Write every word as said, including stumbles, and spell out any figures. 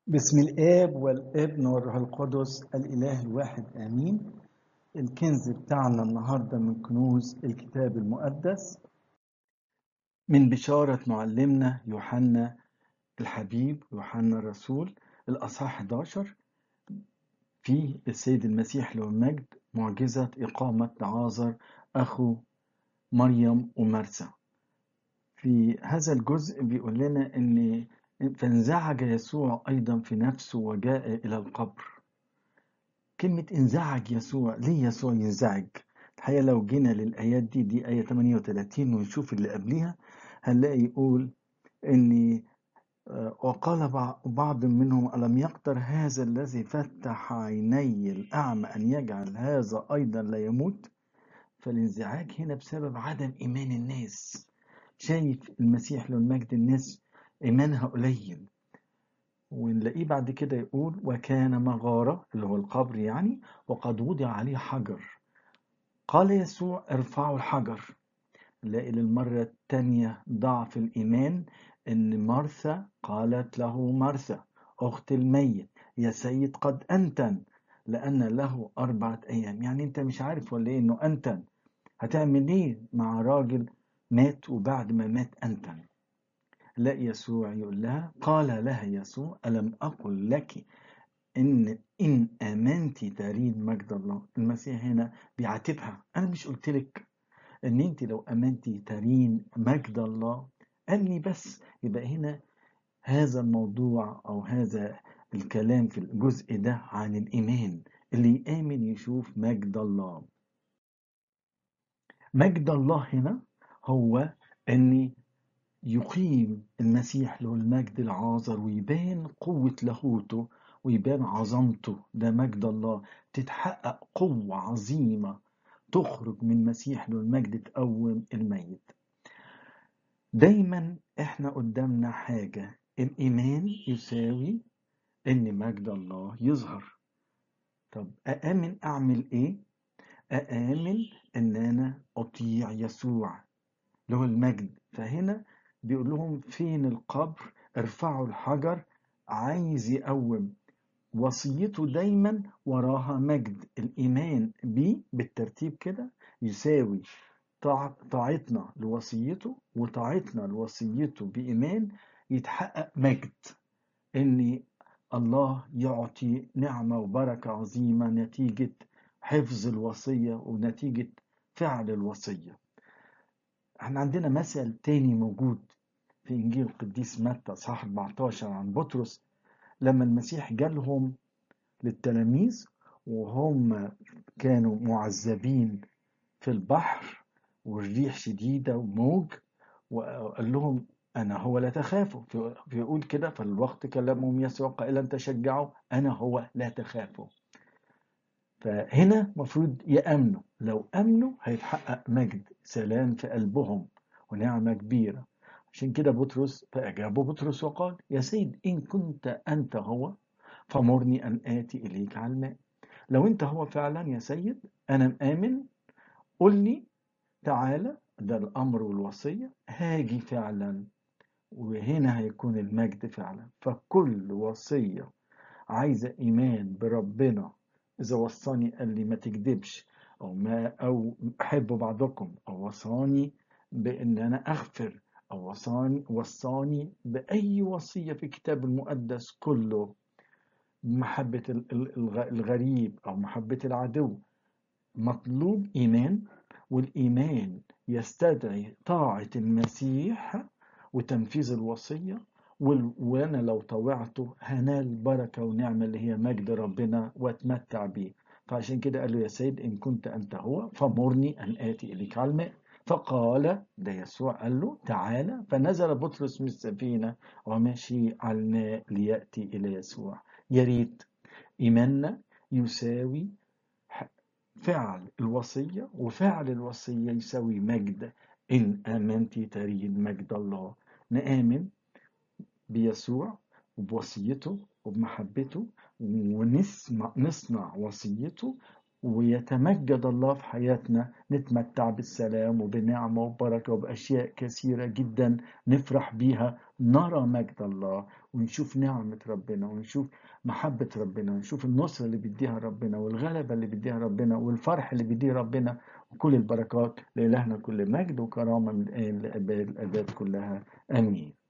بسم الآب والابن والروح القدس الإله الواحد آمين. الكنز بتاعنا النهاردة من كنوز الكتاب المقدس من بشارة معلمنا يوحنا الحبيب يوحنا الرسول الأصحاح إحدى عشر. فيه السيد المسيح له المجد معجزة إقامة لعازر أخو مريم ومرثا. في هذا الجزء بيقول لنا إن فانزعج يسوع أيضا في نفسه وجاء إلى القبر. كلمة انزعج يسوع، ليه يسوع ينزعج؟ الحقيقة لو جينا للآيات دي دي آية ثمانية وثلاثين ونشوف اللي قبليها هنلاقي يقول إن آه، وقال بع- بعض منهم ألم يقدر هذا الذي فتح عيني الأعمى أن يجعل هذا أيضا لا يموت؟ فالانزعاج هنا بسبب عدم إيمان الناس. شايف المسيح له المجد الناس إيمانها قليل، ونلاقيه بعد كده يقول وكان مغارة اللي هو القبر يعني، وقد وضع عليه حجر. قال يسوع ارفعوا الحجر. نلاقي للمرة التانية ضعف الإيمان، إن مرثا قالت له مرثا أخت الميت يا سيد قد أنتن لأن له أربعة أيام. يعني أنت مش عارف ولا إيه إنه أنتن؟ هتعمل إيه مع راجل مات وبعد ما مات أنتن؟ لا، يسوع يقول لها قال لها يسوع ألم أقل لك إن إن آمنت ترين مجد الله؟ المسيح هنا بيعاتبها، أنا مش قلت لك إن أنت لو آمنتي ترين مجد الله؟ قال لي بس. يبقى هنا هذا الموضوع أو هذا الكلام في الجزء ده عن الإيمان، اللي يآمن يشوف مجد الله. مجد الله هنا هو أن يقيم المسيح له المجد العاذر ويبان قوة لاهوته ويبان عظمته. ده مجد الله، تتحقق قوة عظيمة تخرج من مسيح له المجد تقوم الميت. دايما احنا قدامنا حاجة، الإيمان يساوي إن مجد الله يظهر. طب أآمن أعمل إيه؟ أآمن إن أنا أطيع يسوع له المجد. فهنا بيقول لهم فين القبر؟ ارفعوا الحجر. عايز يقوم وصيته دايما وراها مجد. الإيمان بيه بالترتيب كده يساوي طاع- طاعتنا لوصيته، وطاعتنا لوصيته بإيمان يتحقق مجد، إن الله يعطي نعمة وبركة عظيمة نتيجة حفظ الوصية ونتيجة فعل الوصية. احنا عندنا مثل تاني موجود في إنجيل القديس متى اصحاح أربعة عشر عن بطرس، لما المسيح جالهم للتلاميذ وهم كانوا معذبين في البحر والريح شديدة وموج، وقال لهم أنا هو لا تخافوا. فيقول كده فالوقت كلمهم يسوع قائلا تشجعوا أنا هو لا تخافوا. فهنا مفروض يأمنوا، لو أمنوا هيتحقق مجد سلام في قلبهم ونعمة كبيرة. عشان كده بطرس فأجابه بطرس وقال يا سيد إن كنت أنت هو فمرني أن آتي إليك على الماء. لو أنت هو فعلا يا سيد أنا مآمن، قل لي تعالى، ده الأمر والوصية، هاجي فعلا وهنا هيكون المجد فعلا. فكل وصية عايزة إيمان بربنا. إذا وصاني قال لي ما تكذبش، أو ما أو أحبوا بعضكم، أو وصاني بإن أنا أغفر، أو وصاني وصاني بأي وصية في الكتاب المقدس كله، محبة ال- ال- الغ- الغريب أو محبة العدو، مطلوب إيمان. والإيمان يستدعي طاعة المسيح وتنفيذ الوصية. وال- وأنا لو طوعته هنال بركة ونعمة اللي هي مجد ربنا واتمتع بيه. فعشان كده قال له يا سيد إن كنت أنت هو فمرني أن آتي إليك على الماء. فقال، ده يسوع قال له تعالى. فنزل بطرس من السفينة ومشي على الماء ليأتي إلى يسوع. يا ريت إيماننا يساوي فعل الوصية، وفعل الوصية يساوي مجد. إن آمنت ترين مجد الله. نآمن بيسوع وبوصيته وبمحبته ونسمع نصنع وصيته ويتمجد الله في حياتنا، نتمتع بالسلام وبنعمة وبركة وبأشياء كثيرة جدا نفرح بيها، نرى مجد الله ونشوف نعمة ربنا، ونشوف محبة ربنا، ونشوف النصرة اللي بيديها ربنا، والغلبة اللي بيديها ربنا، والفرح اللي بيديه ربنا، وكل البركات. لإلهنا كل مجد وكرامة من الآن لأباد الآباد كلها. آمين.